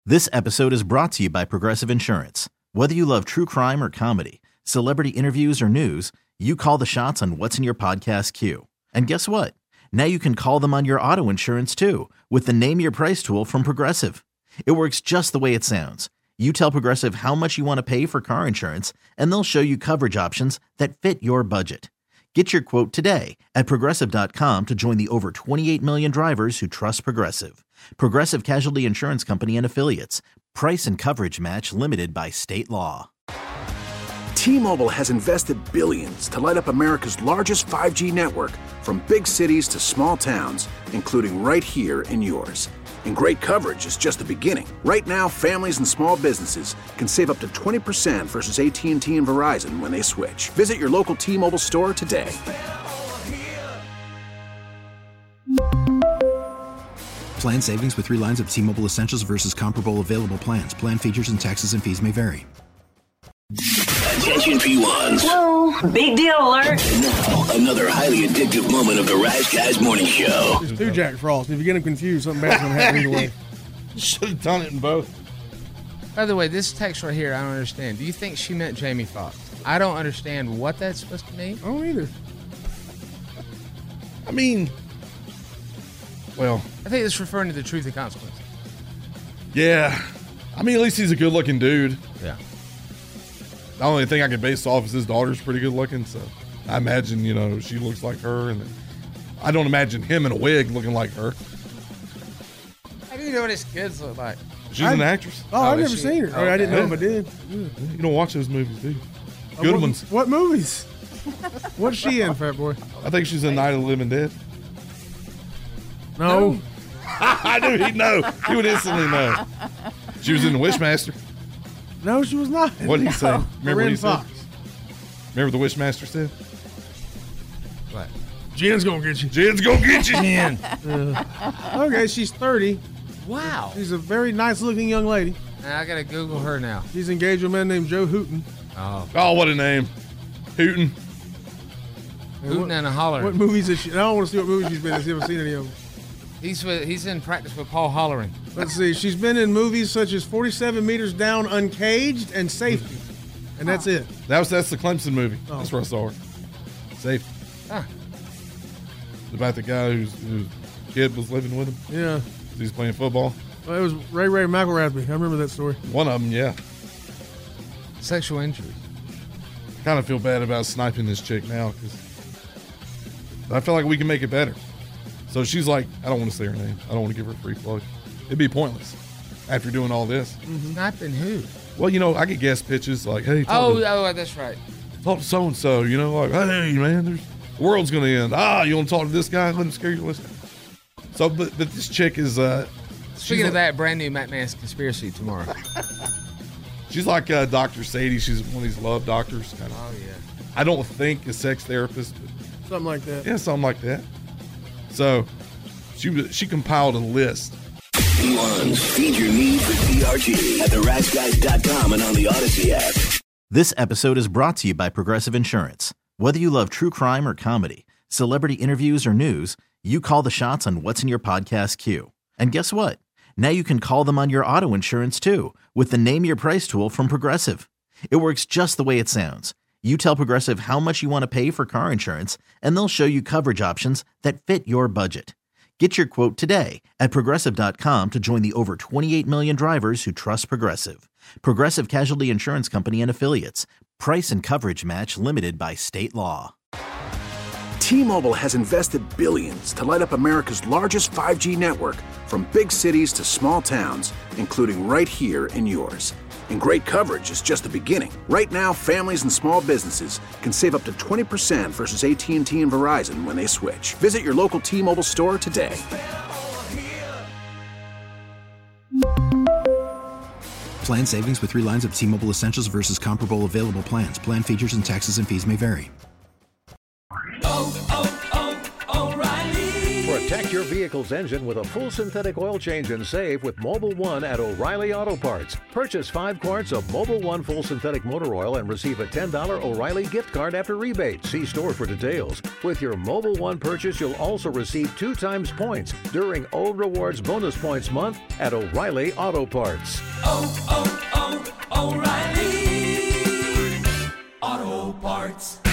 This episode is brought to you by Progressive Insurance. Whether you love true crime or comedy, celebrity interviews or news, you call the shots on what's in your podcast queue. And guess what? Now you can call them on your auto insurance too with the Name Your Price tool from Progressive. It works just the way it sounds. You tell Progressive how much you want to pay for car insurance, and they'll show you coverage options that fit your budget. Get your quote today at Progressive.com to join the over 28 million drivers who trust Progressive. Progressive Casualty Insurance Company and Affiliates. Price and coverage match limited by state law. T-Mobile has invested billions to light up America's largest 5G network, from big cities to small towns, including right here in yours. And great coverage is just the beginning. Right now, families and small businesses can save up to 20% versus AT&T and Verizon when they switch. Visit your local T-Mobile store today. Plan savings with 3 lines of T-Mobile Essentials versus comparable available plans. Plan features and taxes and fees may vary. Attention P1s. Whoa, big deal alert. And now, another highly addictive moment of the Rise Guys Morning Show. There's 2 Jack Frost. If you get them confused, something bad's going to happen either way. Should have done it in both. By the way, this text right here, I don't understand. Do you think she meant Jamie Foxx? I don't understand what that's supposed to mean. I don't either. I mean, well, I think it's referring to the truth and consequence. yeah. I mean, at least he's a good-looking dude. Yeah. The only thing I can base off is his daughter's pretty good-looking, so I imagine, she looks like her, and I don't imagine him in a wig looking like her. How do you know what his kids look like? She's an actress. Oh, I've never seen her. Okay. I didn't know if I did. You don't watch those movies, do you? Good ones. What movies? What's she in, Fat Boy? I think she's in Night of the Living Dead. No. I knew he'd know. He would instantly know. She was in The Wishmaster. No, she was not. What did he say? Remember what he said? Fox. Remember the Wishmaster said? What? Jen's going to get you. Jen's gonna get you. Man. Okay, she's 30. Wow. She's a very nice-looking young lady. I got to Google her now. She's engaged to a man named Joe Hooten. Oh, what a name. Hooten. Hooting and a hollering. What movies is she? I don't want to see what movies she's been in. I haven't seen any of them. He's in practice with Paul Hollering. Let's see. She's been in movies such as 47 Meters Down, Uncaged, and Safety. And that's it. That's the Clemson movie. That's where I saw her. Safe. Huh. It's about the guy whose kid was living with him. Yeah. He's playing football. Well, it was Ray McElrathbey. I remember that story. One of them, yeah. Sexual injuries. I kind of feel bad about sniping this chick now because I feel like we can make it better. So she's like, I don't want to say her name. I don't want to give her a free plug. It'd be pointless after doing all this. Mm-hmm. Sniping who? Well, I get guest pitches like, hey, Oh, that's right. talk to so-and-so, like, hey, man, the world's going to end. You want to talk to this guy? Let him scare you. So, but this chick is... Speaking of that, brand new Matt Man's Conspiracy tomorrow. She's like Dr. Sadie. She's one of these love doctors. Kind of. Oh, yeah. I don't think a sex therapist. But Something like that. yeah, something like that. So she compiled a list. P1s, feed your need for TRT at theriseguys.com and on the Odyssey app. This episode is brought to you by Progressive Insurance. Whether you love true crime or comedy, celebrity interviews or news, you call the shots on what's in your podcast queue. And guess what? Now you can call them on your auto insurance too with the Name Your Price tool from Progressive. It works just the way it sounds. You tell Progressive how much you want to pay for car insurance, and they'll show you coverage options that fit your budget. Get your quote today at Progressive.com to join the over 28 million drivers who trust Progressive. Progressive Casualty Insurance Company and Affiliates. Price and coverage match limited by state law. T-Mobile has invested billions to light up America's largest 5G network, from big cities to small towns, including right here in yours. And great coverage is just the beginning. Right now, families and small businesses can save up to 20% versus AT&T and Verizon when they switch. Visit your local T-Mobile store today. Plan savings with 3 lines of T-Mobile Essentials versus comparable available plans. Plan features and taxes and fees may vary. O'Reilly. Protect your vehicle vehicle's engine with a full synthetic oil change and save with Mobil 1 at O'Reilly Auto Parts. Purchase 5 quarts of Mobil 1 full synthetic motor oil and receive a $10 O'Reilly gift card after rebate. See store for details. With your Mobil 1 purchase, you'll also receive 2 times points during O Rewards Bonus Points Month at O'Reilly Auto Parts. O'Reilly Auto Parts.